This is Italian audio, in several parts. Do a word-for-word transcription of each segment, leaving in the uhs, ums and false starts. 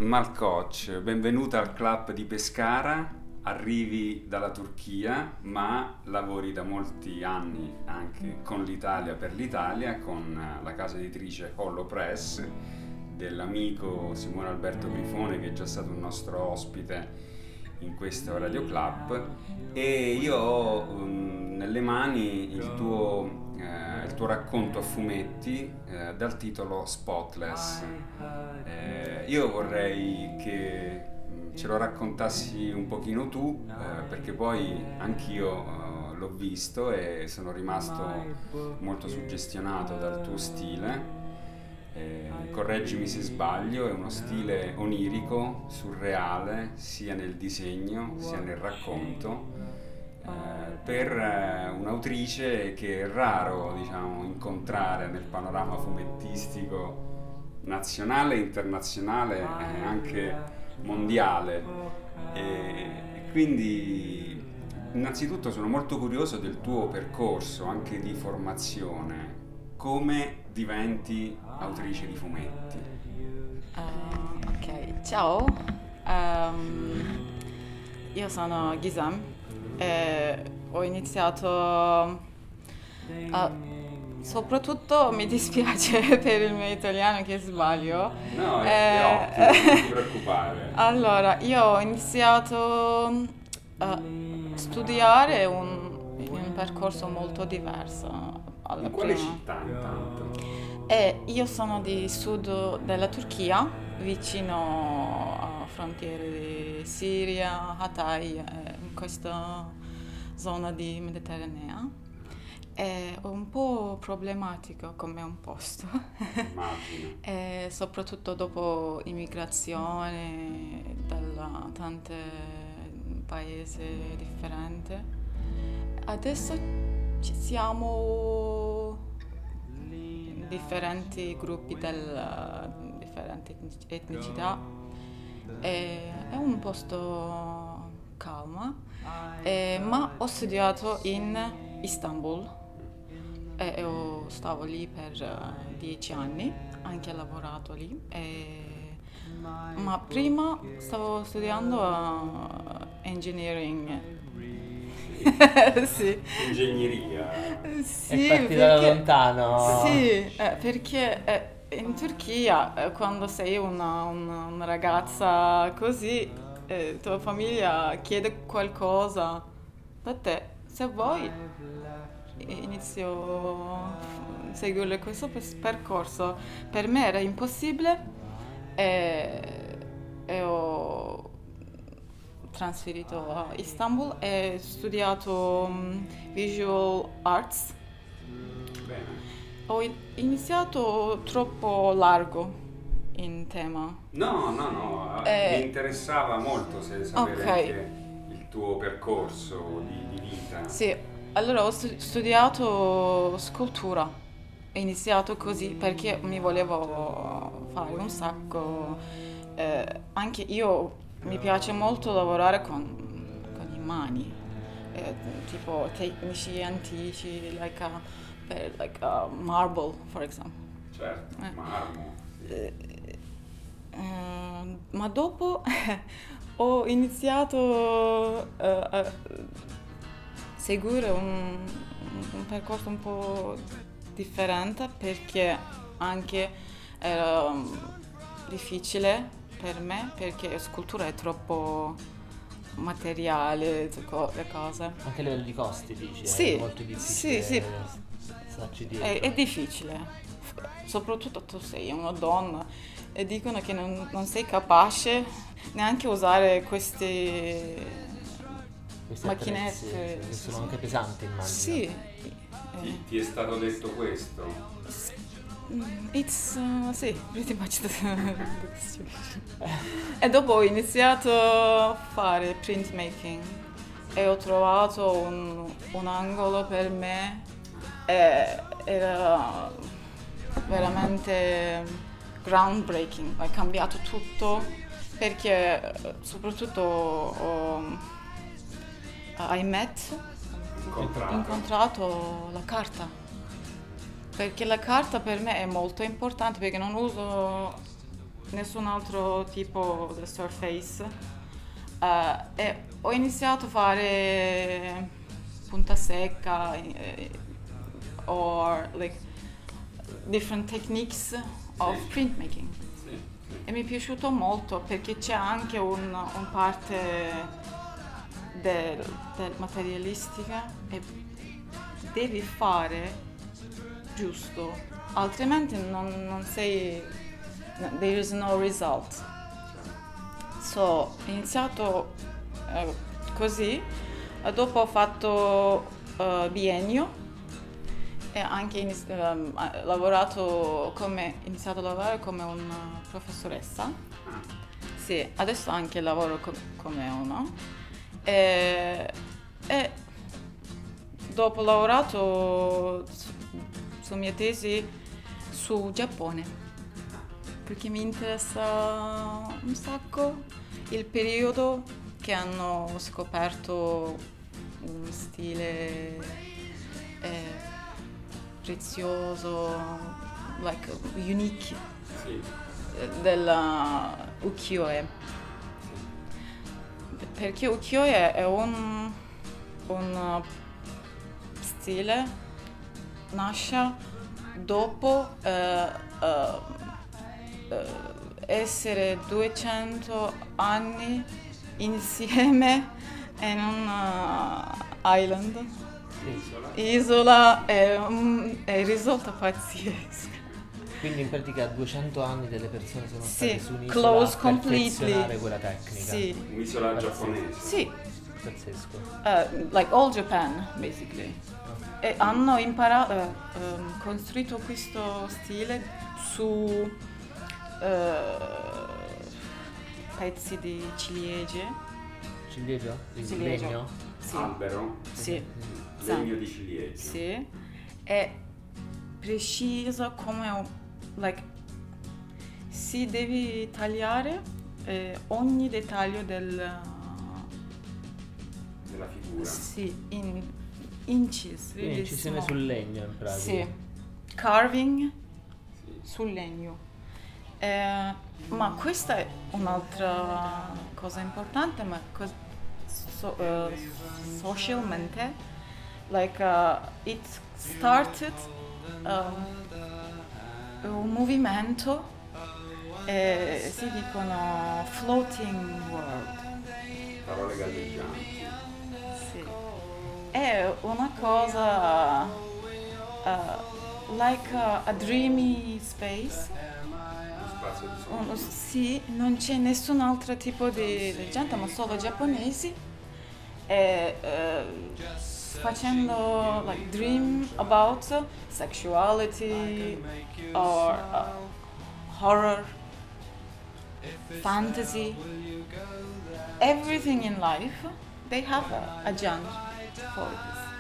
Malkoç, benvenuta al club di Pescara. Arrivi dalla Turchia, ma lavori da molti anni anche con l'Italia per l'Italia, con la casa editrice Hollow Press dell'amico Simone Alberto Grifone, che è già stato un nostro ospite in questo Radio Club, e io ho um, nelle mani il tuo, eh, il tuo racconto a fumetti eh, dal titolo Spotless. Eh, io vorrei che mm, ce lo raccontassi un pochino tu, eh, perché poi anch'io eh, l'ho visto e sono rimasto molto suggestionato dal tuo stile. Eh, correggimi se sbaglio, è uno stile onirico, surreale, sia nel disegno sia nel racconto, eh, per eh, un'autrice che è raro, diciamo, incontrare nel panorama fumettistico nazionale, internazionale e anche mondiale. E quindi innanzitutto sono molto curioso del tuo percorso anche di formazione. Come diventi autrice di fumetti? Uh, ok, ciao, Ehm, io sono Gizem e ho iniziato, a- soprattutto mi dispiace per il mio italiano che sbaglio. No, è, è Eh, ottimo, non ti preoccupare. allora, io ho iniziato a studiare un, in un percorso molto diverso alla In quale prima. città intanto? E io sono di sud della Turchia, vicino a frontiere di Siria, Hatay, eh, in questa zona di Mediterranea. È un po' problematico come un posto, Immagino. e soprattutto dopo immigrazione da tanti paesi differenti. Adesso ci siamo differenti gruppi del differenti etnic- etnicità. E è un posto calmo, eh, ma ho studiato in Istanbul e ho- stavo lì per eh, dieci anni, anche lavorato lì. E- ma prima stavo studiando eh, engineering. Sì. Ingegneria. Sì, È partita da perché, lontano. sì, eh, perché eh, in Turchia eh, quando sei una, una- una ragazza così, eh, tua famiglia chiede qualcosa da te, se vuoi inizio a seguire questo pers- percorso. Per me era impossibile e, e ho trasferito a Istanbul e ho studiato mm, Visual Arts. Bene. Ho in- iniziato troppo largo in tema. No, no, no, eh, Eh, mi interessava molto se sapere ok, anche il tuo percorso di, di vita. sì, allora ho stu- studiato scultura. Ho iniziato così perché mi volevo fare un sacco. Eh, anche io mi piace molto lavorare con, con le mani, eh, tipo tecnici antichi, like, uh, per, like uh, marble, for example. Certo, Eh. marmo. Sì. Eh, eh, ma dopo ho iniziato eh, a seguire un, un percorso un po' differente perché anche era mm, difficile per me perché scultura è troppo materiale, co- le cose. Anche a livello di costi, dici, Sì, è molto difficile sì, sì. starci È, dietro. è difficile, soprattutto tu sei una donna e dicono che non, non sei capace neanche usare queste Questi macchinette. attrezzi che sono anche pesanti, immagino. Sì, Ti, eh, ti è stato detto questo? mm, it's, uh, sì, pretty much the, the situation. E dopo ho iniziato a fare printmaking e ho trovato un, un angolo per me e era veramente groundbreaking, ha cambiato tutto perché eh, soprattutto ho I met Incontrato. incontrato la carta perché la carta per me è molto importante perché non uso nessun altro tipo di surface. Uh, e ho iniziato a fare punta secca eh, or like different techniques of Sì. printmaking. Sì, sì. E mi è piaciuto molto perché c'è anche un, un parte del, del materialistica e devi fare giusto, altrimenti non, non sei, no, there is no result. So, ho iniziato eh, così, e dopo ho fatto eh, biennio e anche iniz- ehm, ho lavorato come, iniziato a lavorare come una professoressa. Ah, Sì, adesso anche lavoro co- come uno. E, e dopo ho lavorato su, sulla mia tesi su Giappone, perché mi interessa un sacco il periodo che hanno scoperto un stile eh, prezioso, like unique, sì, eh, della ukiyo-e. Perché ukiyo-e è un, un stile nasce dopo eh, eh, eh, essere duecento anni insieme in un uh, island, isola. isola, è, un- è risolto pazzesco. Quindi in pratica duecento anni delle persone sono Sì, state su un'isola close a completely. perfezionare quella tecnica. Sì, Un'isola giapponese. sì, Pazzesco. uh, like all Japan basically. E hanno imparato, eh, ehm, costruito questo stile su eh, pezzi di ciliegie. Ciliegio? Di Ciliegio. legno? Sì, Albero, sì, legno di ciliegio. sì. È preciso come un, like, si deve tagliare eh, ogni dettaglio del Della figura. sì, in inches, Quindi really incisione small. sul legno in pratica. Sì, carving Sì. sul legno. Eh, ma questa è un'altra cosa importante, ma cos- so, eh, socialmente, like uh, it started um, un movimento, eh, si dicono floating world. Parole galleggianti. Sì. È una cosa uh, like a, a dreamy space. Uno spazio di Uno- sogno. sì, non c'è nessun altro tipo di, di gente, ma solo giapponesi. E, eh, facendo like dream about sexuality or uh, horror, fantasy, everything in life. They have a, a genre for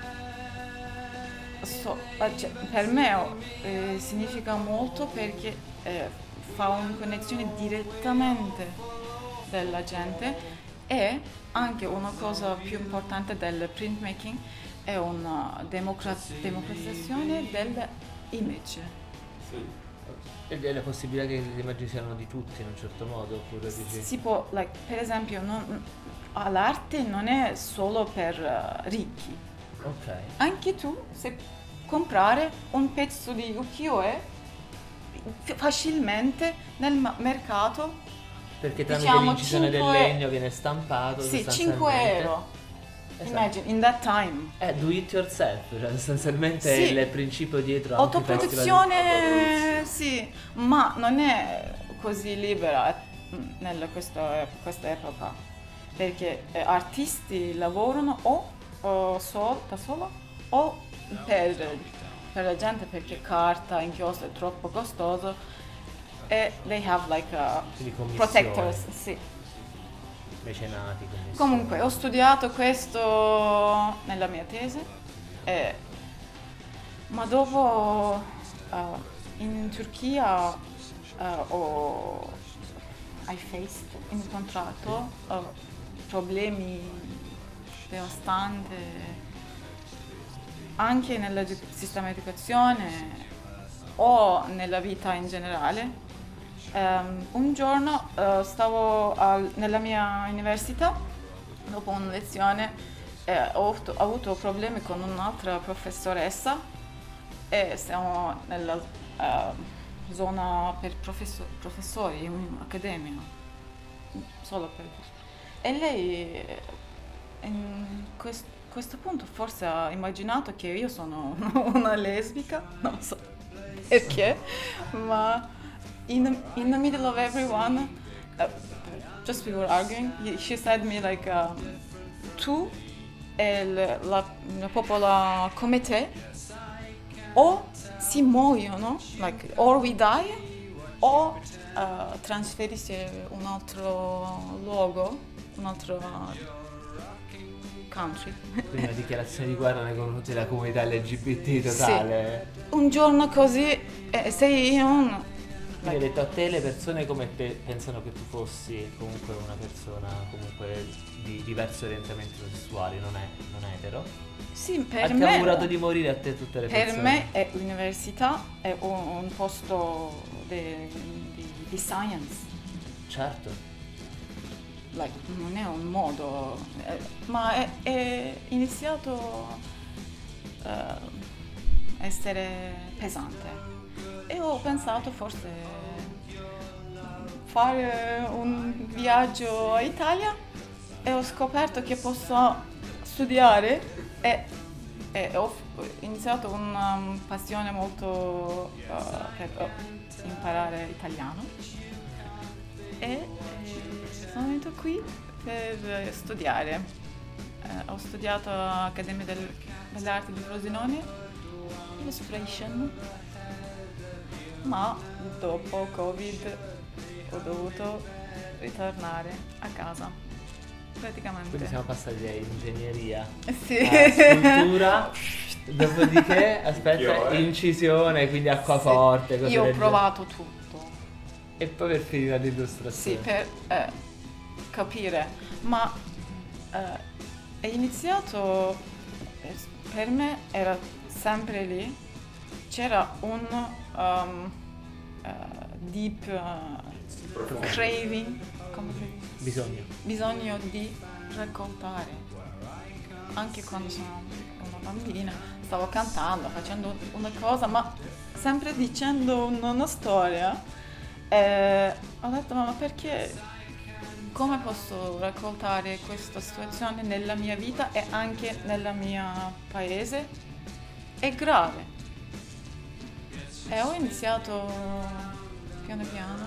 this. So, eh, cioè, per me eh, significa molto perché eh, fa una connessione direttamente della gente e anche una cosa più importante del printmaking è una democra- democratizzazione dell'image. Sì. Ed è la possibilità che le immagini siano di tutti in un certo modo, oppure dici... Si può, like, per esempio, non- l'arte non è solo per eh, ricchi. Ok. Anche tu, se comprare un pezzo di ukiyo-e f- facilmente nel ma- mercato, Perché tramite diciamo l'incisione del cinque legno viene stampato sì, sostanzialmente. cinque euro. Esatto. Imagine, in that time. È do it yourself, cioè sostanzialmente Sì. il principio dietro a anche i festival. Autoproduzione, sì, ma non è così libera mm, nella questa, questa epoca, perché eh, artisti lavorano o, o sol- da solo o per, per la gente, perché carta, inchiostro è troppo costoso e they have like a Quindi commissioni, protectors, sì. mecenati, commissioni. Comunque ho studiato questo nella mia tesi, eh, ma dopo eh, in Turchia eh, ho I faced, incontrato eh, problemi devastanti anche nel edu- sistema di educazione o nella vita in generale, Ehm, un giorno eh, stavo al- nella mia università, dopo una lezione, eh, ho, avuto, ho avuto problemi con un'altra professoressa e siamo nella eh, zona per professo- professori in accademia, solo per... E lei eh, in quest- questo punto forse ha immaginato che io sono una lesbica, non so perché, ma in, in the middle of everyone, uh, just we were arguing, he- she said me like, um, tu e l- la, la popola come te o si muoiono, like, or we die, o uh, trasferisci un altro luogo, un altro country. Quindi una dichiarazione di guerra nei confronti della comunità L G B T totale. Sì. Un giorno così eh, sei un... Quindi hai detto a te le persone come te pensano che tu fossi comunque una persona comunque di diversi orientamenti sessuali, non è, non è etero? Sì, per Ha me... augurato di morire a te tutte le Per persone? me è l'università, è un, un posto de- di, di science, Certo. like, non è un modo, eh, ma è, è iniziato a essere pesante e ho pensato forse fare un viaggio a Italia e ho scoperto che posso studiare e, e ho f- iniziato una um, passione molto uh, per uh, imparare italiano e eh, sono venuto qui per studiare. Eh, ho studiato all'Accademia del- delle Arti di Frosinone, Illustration, ma dopo Covid ho dovuto ritornare a casa, praticamente. Quindi siamo passati da ingegneria Sì. a scultura, dopodiché, aspetta, Io, eh. incisione, quindi acquaforte, Sì. cose Io ho del provato tutto. E poi per finire Sì, l'illustrazione. per eh, capire, ma eh, è iniziato, eh, per me era sempre lì, c'era un um, eh, deep eh, craving, come si dice? Bisogno. Bisogno di raccontare. Anche quando sono una bambina stavo cantando, facendo una cosa, ma sempre dicendo un- una storia. E ho detto, ma perché? Come posso raccontare questa situazione nella mia vita e anche nel mio paese? È grave. E ho iniziato piano piano.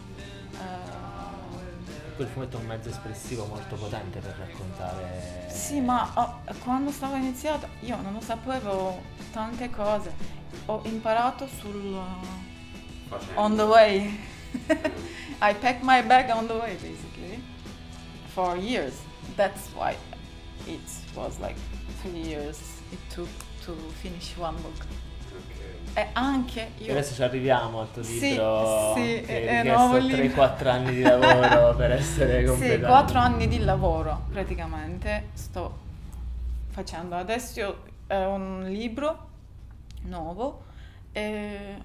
eh, Quel fumetto è un mezzo espressivo molto potente per raccontare. Sì, ma oh, quando stavo iniziando io non sapevo tante cose. Ho imparato sul Facendo. on the way. I packed my bag on the way basically for years. That's why it was like three years it took to finish one book. Ok. E anche E io adesso ci arriviamo al tuo Sì, libro sì, che è- hai è nuovo richiesto libro. tre quattro anni di lavoro per essere Sì, completato. quattro anni di lavoro praticamente sto facendo. Adesso è un libro nuovo e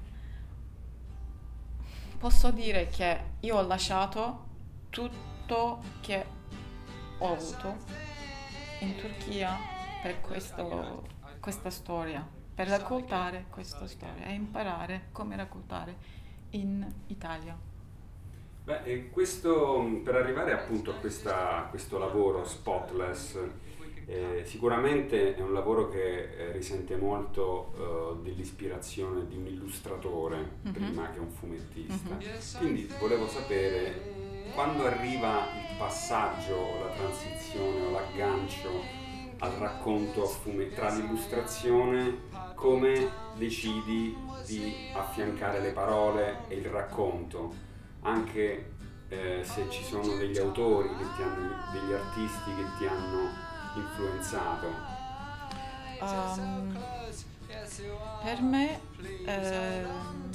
posso dire che io ho lasciato tutto che ho avuto in Turchia per questo, questa storia, per raccontare questa storia e imparare come raccontare in Italia. Beh, e questo, per arrivare appunto a, questa, a questo lavoro Spotless, eh, sicuramente è un lavoro che eh, risente molto eh, dell'ispirazione di un illustratore Mhm. prima che un fumettista. Mhm. Quindi volevo sapere quando arriva il passaggio, o la transizione o l'aggancio al racconto a fumetti, tra l'illustrazione, come decidi di affiancare le parole e il racconto, anche eh, se ci sono degli autori che ti hanno, degli artisti che ti hanno influenzato. Um, per me ehm,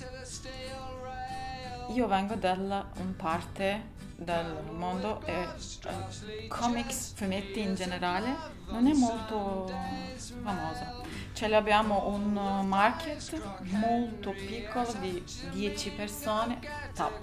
io vengo da un parte del mondo e eh, comics, fumetti in generale non è molto famosa. Ce l'abbiamo un uh, market molto piccolo di dieci persone, top.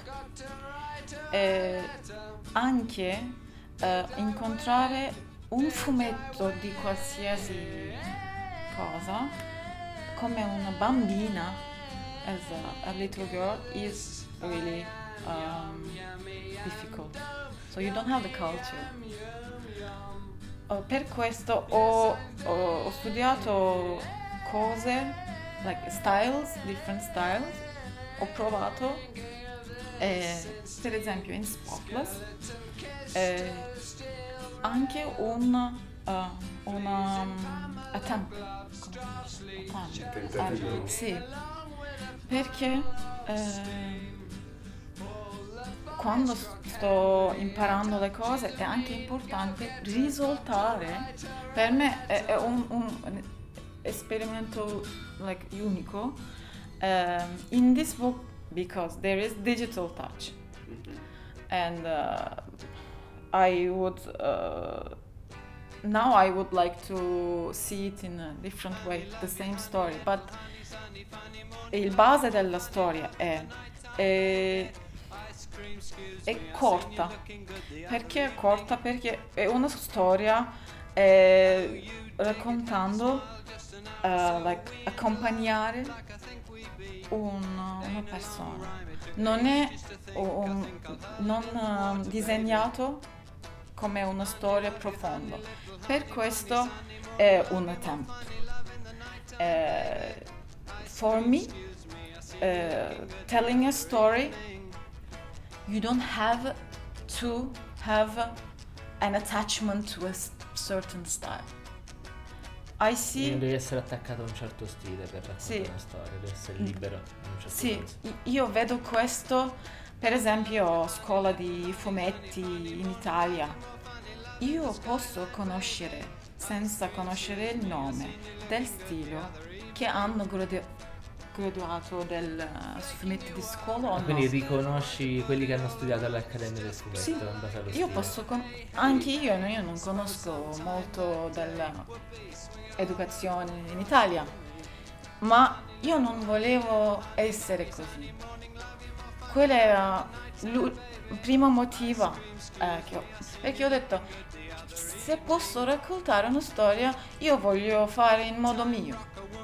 E anche uh, incontrare un fumetto di qualsiasi cosa come una bambina as a, a little girl is really um, difficult. So you don't have the culture. Uh, per questo ho, ho, ho studiato cose, like styles, different styles. Ho provato, eh, per esempio in Spotless, eh, anche un uh, una um, attempt, attempt, attempt, sì, perché eh, quando sto imparando le cose è anche importante risultare. Per me è, è un, un esperimento like unico um, in this book because there is digital touch, and uh, I would uh, now I would like to see it in a different way, the same story, but il base della storia è, è è corta. Perché è corta? Perché è una storia eh, raccontando, uh, like, accompagnare un, una persona. Non è un, non uh, disegnato come una storia profonda. Per questo è un attempt. Uh, for me, uh, telling a story, you don't have to have an attachment to a certain style. I see. Non devi essere attaccato a un certo stile per raccontare sì. una storia, devi essere libero in un certo sì, senso. Io vedo questo, per esempio, scuola di fumetti in Italia. Io posso conoscere, senza conoscere il nome, del stile che hanno gradu- graduato del uh, fumetti di scuola o Quindi no? riconosci quelli che hanno studiato all'Accademia del Fumetto Sì, in base allo io stile. posso con- anche io, no, io non conosco molto dell'educazione in Italia, ma io non volevo essere così. Quello era il primo motivo eh, che ho, perché ho detto, se posso raccontare una storia, io voglio fare in modo mio.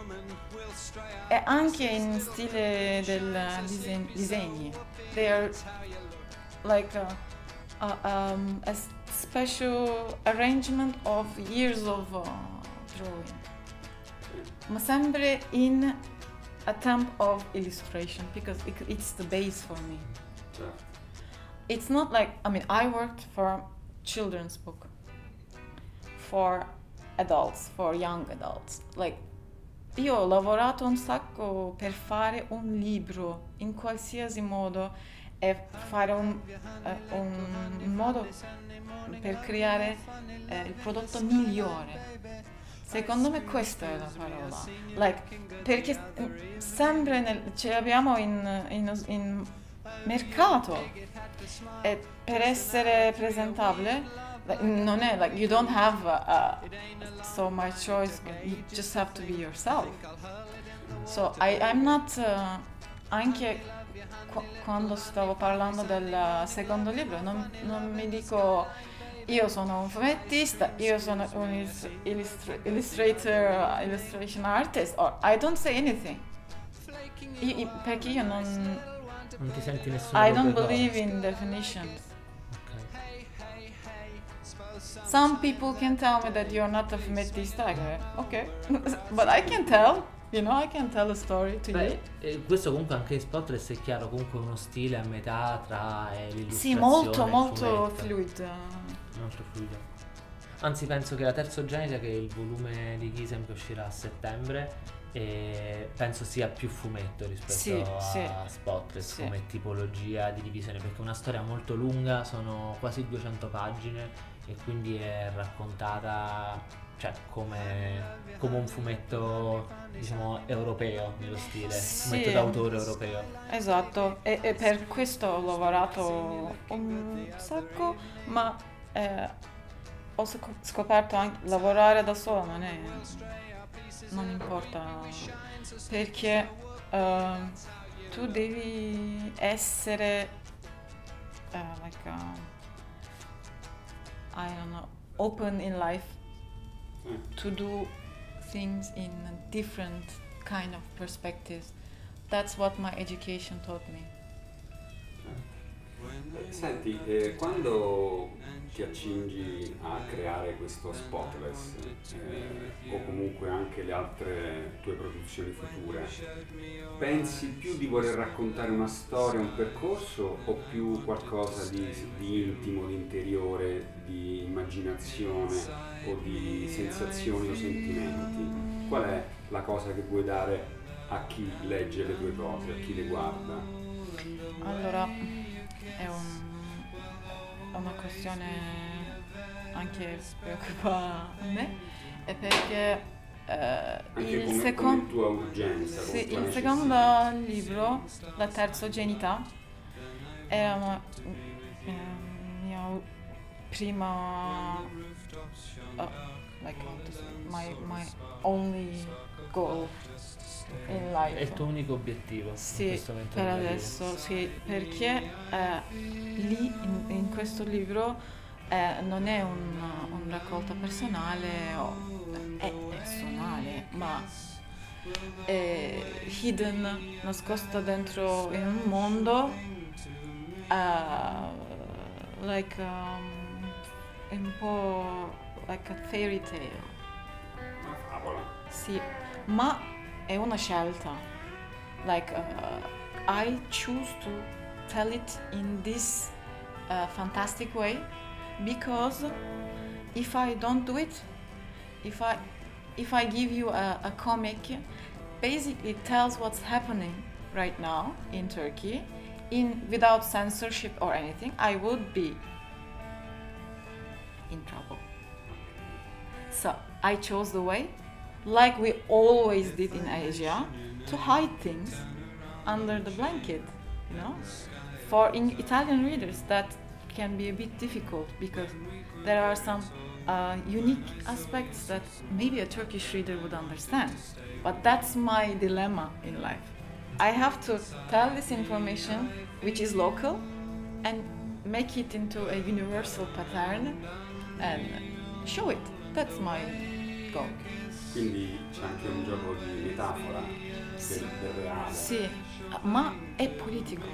E anche in stile del diseg- disegni. They are like a, a, um, a special arrangement of years of uh, drawing. Ma sempre in attempt of illustration because it, it's the base for me. It's not like, I mean, I worked for children's book, for adults, for young adults. Like, io ho lavorato un sacco per fare un libro in qualsiasi modo e fare un, uh, un modo per creare uh, il prodotto migliore. Secondo me questa è la parola. Like, perché sempre nel, ce l'abbiamo in, in, in mercato e per essere presentabile like, non è like you don't have uh, uh, so much choice, you just have to be yourself. So I, I'm not uh, anche qu- quando stavo parlando del secondo libro non, non mi dico io sono un fumettista, io sono un is- illustra- illustrator, uh, illustration artist, or I don't say anything. Io, io- perché io non Non ti senti nessuno I don't proprio believe in definitions. Ok. Some people can tell me that you're not a fumettista. I go, okay, but I can tell, you know, I can tell a story to Beh, you. eh, questo comunque anche in Spotless è chiaro, comunque uno stile a metà tra eh, l'illustrazione Sì, molto, e il molto fumetto. fluid. Molto fluido. Anzi, penso che la terzogenita, che è il volume di Ghisem che uscirà a settembre, e penso sia più fumetto rispetto Sì, a sì. Spotless Sì. come tipologia di divisione, perché è una storia molto lunga, sono quasi duecento pagine e quindi è raccontata, cioè, come, come un fumetto, diciamo, europeo nello stile, Sì. fumetto d'autore europeo. Esatto, e, e per questo ho lavorato un sacco, ma eh, ho sc- scoperto anche lavorare da sola non è, non importa, perché eh, tu devi essere eh, like uh, I don't know, open in life to do things in different kind of perspectives. That's what my education taught me. Senti, eh, quando ti accingi a creare questo Spotless eh, o comunque anche le altre tue produzioni future, pensi più di voler raccontare una storia, un percorso o più qualcosa di, di intimo, di interiore, di immaginazione o di sensazioni o sentimenti? Qual è la cosa che vuoi dare a chi legge le tue cose, a chi le guarda? Allora, è, un, è una questione anche preoccupa a me, è perché eh, Anche il come, secondo come tua urgenza, come sì, tua il necessità. secondo libro, La terzogenità, era una, eh, mia prima uh, like how to say, my, my only goal in life. È il tuo unico obiettivo in Sì, questo momento per della vita. adesso sì, perché eh, lì in, in questo libro eh, non è un, un raccolta personale o è personale, ma è hidden, nascosta dentro in un mondo uh, like um, un po' like a fairy tale. Una favola. Sì, ma è una scelta. Like uh, I choose to tell it in this uh, fantastic way because if I don't do it, if I if I give you a, a comic, basically it tells what's happening right now in Turkey, in without censorship or anything, I would be in trouble. So I chose the way, like we always did in Asia, to hide things under the blanket, you know? For in Italian readers that can be a bit difficult because there are some uh, unique aspects that maybe a Turkish reader would understand. But that's my dilemma in life. I have to tell this information which is local and make it into a universal pattern and show it. That's my goal. Quindi c'è anche un gioco di metafora Sì. del, del reale. Sì, ma è politico.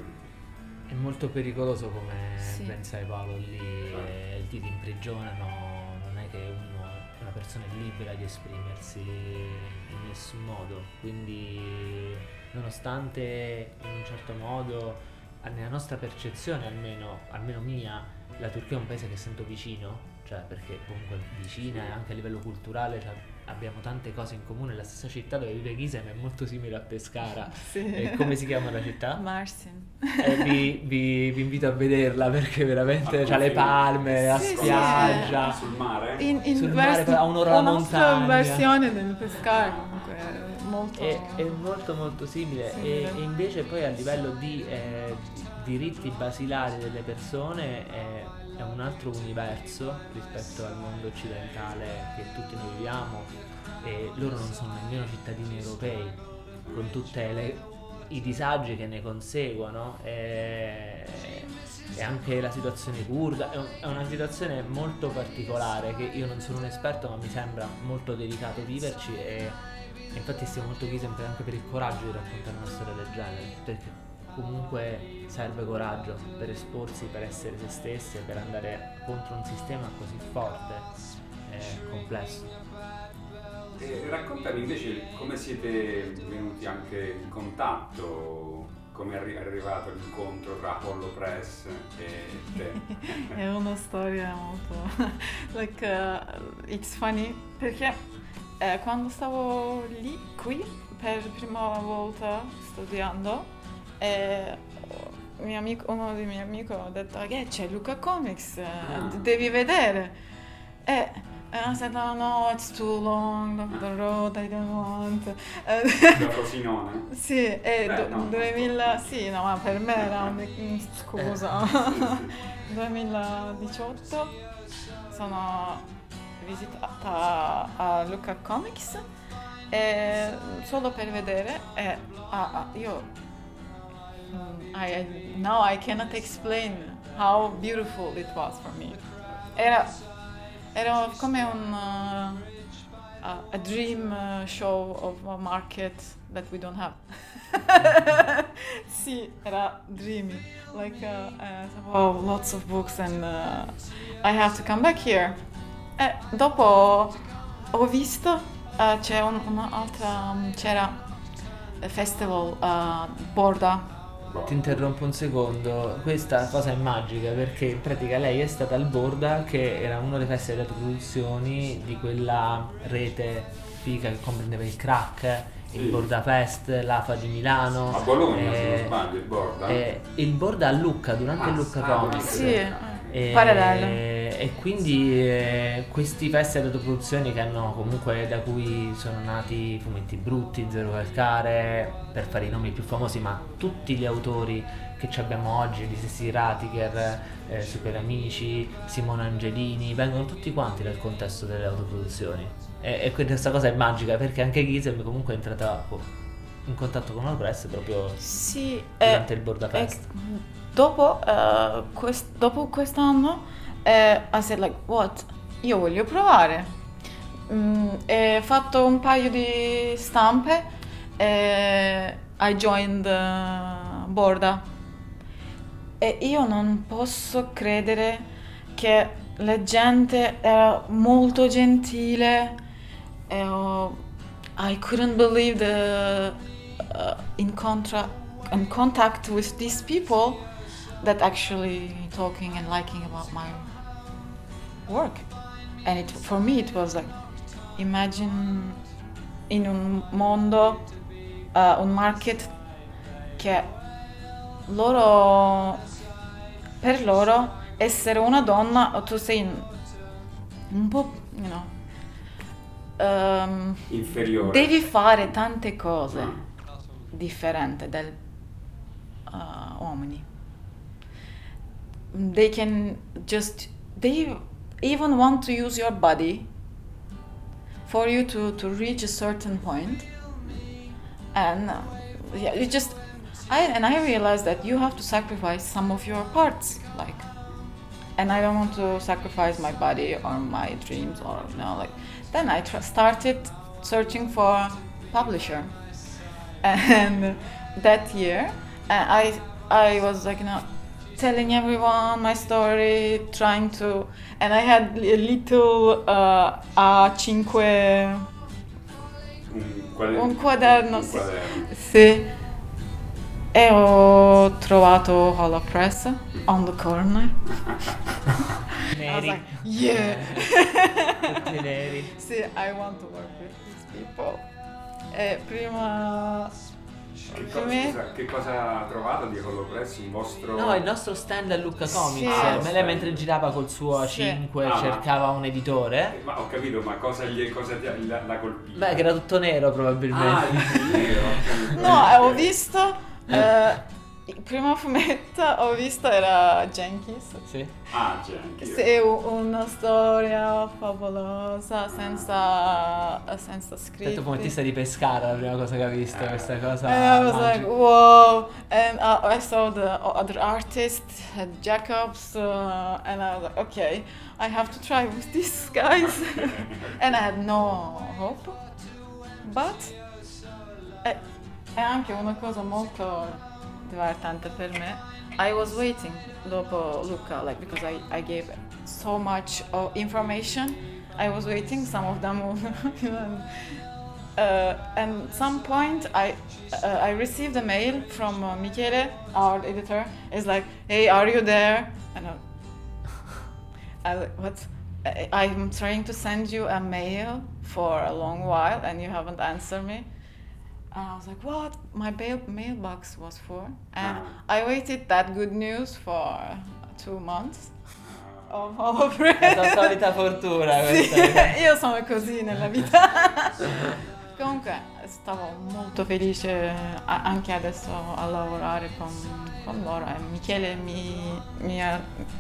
È molto pericoloso, come Sì. ben sai Paolo, lì eh, ti imprigionano, non è che uno, una persona è libera di esprimersi in nessun modo, quindi nonostante in un certo modo, nella nostra percezione almeno, almeno mia, la Turchia è un paese che sento vicino, cioè perché comunque vicina e anche a livello culturale, cioè, abbiamo tante cose in comune. La stessa città dove vive Gizem è molto simile a Pescara. Sì. E come si chiama la città? Marsin. Eh, vi, vi, vi invito a vederla perché veramente c'ha le palme, la Sì, sì, spiaggia. sì. Sul mare? In, in Sul vers- mare, a un'ora la la nostra montagna. versione del Pescara comunque è molto... È, è molto molto simile, Simile. E, e invece poi a livello di eh, diritti basilari delle persone è, è un altro universo rispetto al mondo occidentale che tutti noi viviamo, e loro non sono nemmeno cittadini europei, con tutti i disagi che ne conseguono, e, e anche la situazione kurda è, un, è una situazione molto particolare che io non sono un esperto, ma mi sembra molto delicato viverci, e, e infatti stiamo molto chiesi anche per il coraggio di raccontare una storia del genere, perché comunque serve coraggio per esporsi, per essere se stessi e per andare contro un sistema così forte e complesso. E raccontami invece come siete venuti anche in contatto, come è arri- arrivato l'incontro tra Apollo Press e te. È una storia molto... like, uh, it's funny, perché eh, quando stavo lì, qui, per prima volta studiando, eh, mio amico, uno dei miei amici ha detto che c'è Luca Comics, eh, Ah. devi vedere. E and I said, no, no, it's too long, down the road, I don't want. Da Frosinone? Sì, e Beh, du- no, duemila, no. sì, no, ma per me era un... scusa, Sì, sì. duemiladiciotto, sono visitata a Lucca Comics e solo per vedere e ah, ah, io mm, I, now I cannot explain how beautiful it was for me. Era, era come un uh, a, a dream uh, show of a market that we don't have. Sì, era dreamy, like uh, uh, oh, lots of books and uh, I have to come back here. E dopo ho visto uh, c'è un, un'altra um, c'era a festival uh, Borda. Ti interrompo un secondo, questa cosa è magica perché in pratica lei è stata al Borda, che era uno dei festival di produzioni di quella rete figa che comprendeva il Crack, il Sì. Borda Fest, l'A F A di Milano. A Bologna, se eh, non sbaglio, il Borda. eh, il Borda a Lucca, durante Ah, il Lucca ah, Comics. Sì, E, parallelo. e quindi eh, questi festival di autoproduzioni che hanno comunque, da cui sono nati Fumetti Brutti, Zero Calcare, per fare i nomi più famosi, ma tutti gli autori che ci abbiamo oggi, di Sessi Ratiger, eh, Super Amici, Simone Angelini, vengono tutti quanti dal contesto delle autoproduzioni. E, e questa cosa è magica perché anche Gisem comunque è entrata in contatto con la press proprio Sì, durante eh, il Borda Fest. eh, dopo, eh, quest- dopo quest'anno eh, I said like, what? Io voglio provare. Mm, e ho fatto un paio di stampe e I joined uh, Borda. E io non posso credere che la gente era molto gentile. E ho- I couldn't believe the uh, in contra in contact with these people that actually talking and liking about my work. And it, for me it was like, imagine in un mondo, uh, un market che loro, per loro essere una donna, o tu sei un, un po', you know, um, Inferiore. devi fare tante cose Ah. differenti dagli uomini. They can just, they even want to use your body for you to, to reach a certain point. And uh, yeah, you just, I and I realized that you have to sacrifice some of your parts, like, and I don't want to sacrifice my body or my dreams or you know like. Then I tr- started searching for a publisher, and that year uh, I I was like you know telling everyone my story, trying to, and I had a little uh, A cinque. Un quaderno. Un quaderno, Un sì. quaderno. Sì. E ho trovato Hollow Press on the corner. I was Neri. like, yeah. Tutti neri. Sì, I want to work with these people. E prima... Che, co- Come? scusa, che cosa ha trovato di Hollow Press? Un vostro... No, il nostro stand a Lucca Comics. Sì. Ah, Me lei stand. mentre girava col suo A Sì. cinque Ah, ma- cercava un editore. Eh, Ma ho capito, ma cosa gli cosa ti ha, l'ha, l'ha colpito? Beh, che era tutto nero Ah, probabilmente. il nero, ho capito. No, eh, ho visto... eh, il primo fumetto ho visto era Jenkins. Sì. Ah, c'è anche io. Sì, u- una storia favolosa, senza, senza scritti. Detto fumettista di Pescara, la prima cosa che ha visto, Eh. questa cosa. And I was like, magica. wow. And uh, I saw the other artists, uh, Jacobs, uh, and I was like, okay, I have to try with these guys. And I had no hope. But è, è anche una cosa molto divertente per me. I was waiting dopo Lucca, like because I, I gave so much uh, information. I was waiting, some of them will, you know, uh, and some point I uh, I received a mail from uh, Michele, our editor. It's like, hey, are you there? And I, I was like, what? I, I'm trying to send you a mail for a long while and you haven't answered me. And I was like, what? My bail- mailbox was full. And I waited that good news for two months. Of Hollow Press. È la solita fortuna Sì, questa. io sono così nella vita. Comunque stavo molto felice a- anche adesso a lavorare con, con loro e Michele mi, mi ha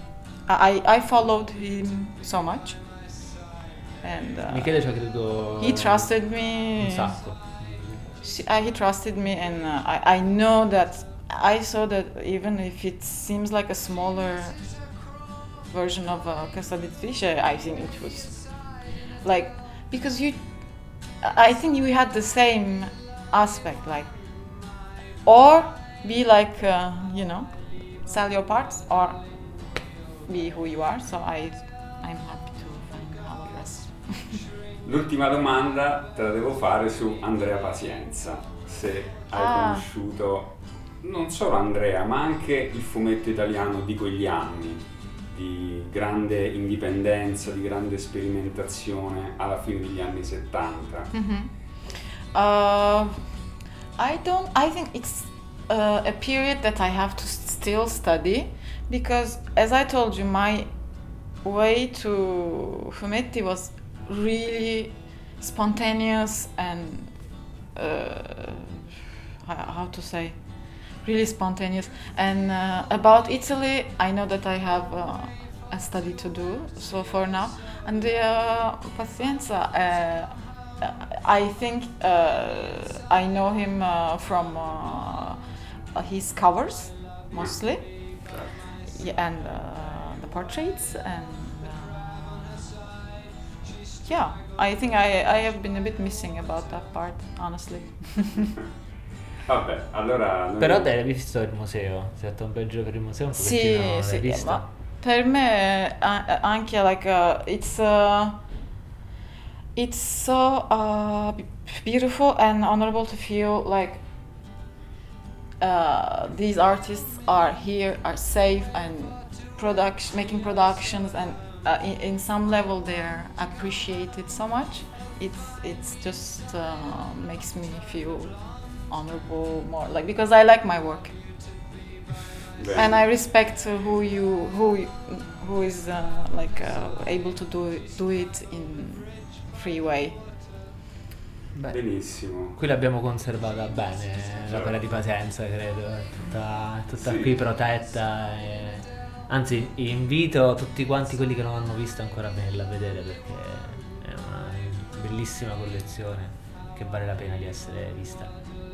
I, I followed him so much. And uh, Michele ci ha creduto he trusted me. un sacco. She, uh, he trusted me, and uh, I, I know that I saw that even if it seems like a smaller version of uh, Casa di Trisce, I think it was like, because you, I think we had the same aspect, like, or be like, uh, you know, sell your parts, or be who you are. So I, I'm happy to find our rest. L'ultima domanda te la devo fare su Andrea Pazienza, se hai Ah. conosciuto non solo Andrea ma anche il fumetto italiano di quegli anni, di grande indipendenza, di grande sperimentazione alla fine degli anni settanta. Mm-hmm. Uh, I don't. I think it's uh, a period that I have to s- still study, because, as I told you, my way to fumetti was really spontaneous and uh, how how to say, really spontaneous. And uh, about Italy, I know that I have uh, a study to do. So for now, and the uh, Pazienza, uh, I think uh, I know him uh, from uh, his covers mostly, yeah, and uh, the portraits, and uh, yeah, I think I, I have been a bit missing about that part, honestly. Vabbè, allora noi- Però te l'hai visto il museo? Sei stato un bel giro per il museo? Un Sì, pochettino l'hai sì, visto? ma per me eh, anche like uh, it's uh, it's so uh, b- beautiful and honorable to feel like uh, these artists are here, are safe, and production making productions, and uh, in, in some level they're appreciated so much. It's it's just uh, makes me feel honorable more, like, because I like my work. Bene. And I respect uh, who you who you- who is uh, like uh, able to do it, do it in free way. Beh, Benissimo. qui l'abbiamo conservata bene, l'opera di Pazienza, credo, è tutta, è tutta Sì. qui protetta. E... Anzi, invito tutti quanti quelli che non hanno visto ancora a venirla a vedere, perché è una bellissima collezione che vale la pena di essere vista.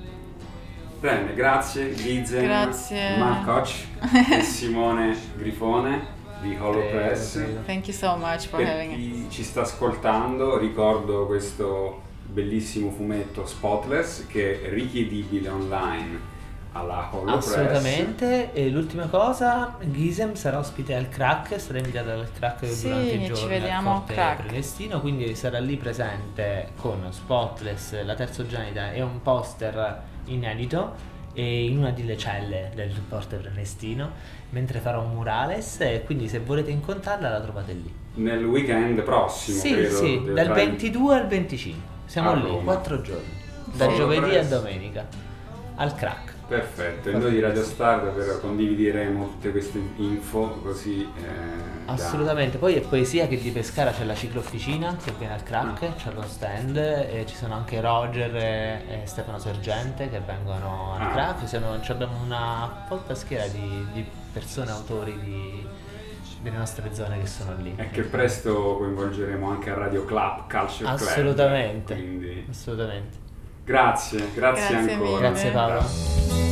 Bene, grazie Gizen, Grazie. Markoc e Simone Grifone di Holopress. Prego, prego. Thank you so much for Per having it. chi ci sta ascoltando, ricordo questo bellissimo fumetto Spotless che è richiedibile online alla Holopress. Assolutamente. E l'ultima cosa, Ghisem sarà ospite al Crack, sarà invitata al Crack Sì, durante i ci giorni vediamo al al Forte Crack. Prenestino, quindi sarà lì presente con Spotless, la terzogenita e un poster inedito e in una delle celle del Forte Prenestino, mentre farà un murales, e quindi se volete incontrarla la trovate lì. Nel weekend prossimo, Sì, credo. sì, del dal tre- ventidue al venticinque. Siamo A lì, Roma. quattro giorni, da Sì. giovedì a Holopress. domenica, al Crack. Perfetto, e noi di Radio Star davvero condivideremo tutte queste info così eh, da- Assolutamente, poi è poesia che di Pescara c'è la ciclofficina che viene al Crack, Ah. c'è lo stand, e ci sono anche Roger e, e Stefano Sergente che vengono al Ah. Crack. Sono- ci abbiamo una folta schiera di, di persone, autori di, delle nostre zone che sono lì. e che presto coinvolgeremo anche a Radio Club, Culture Club. Assolutamente. Quindi Assolutamente. grazie, grazie, Grazie ancora. mille. Grazie Paolo.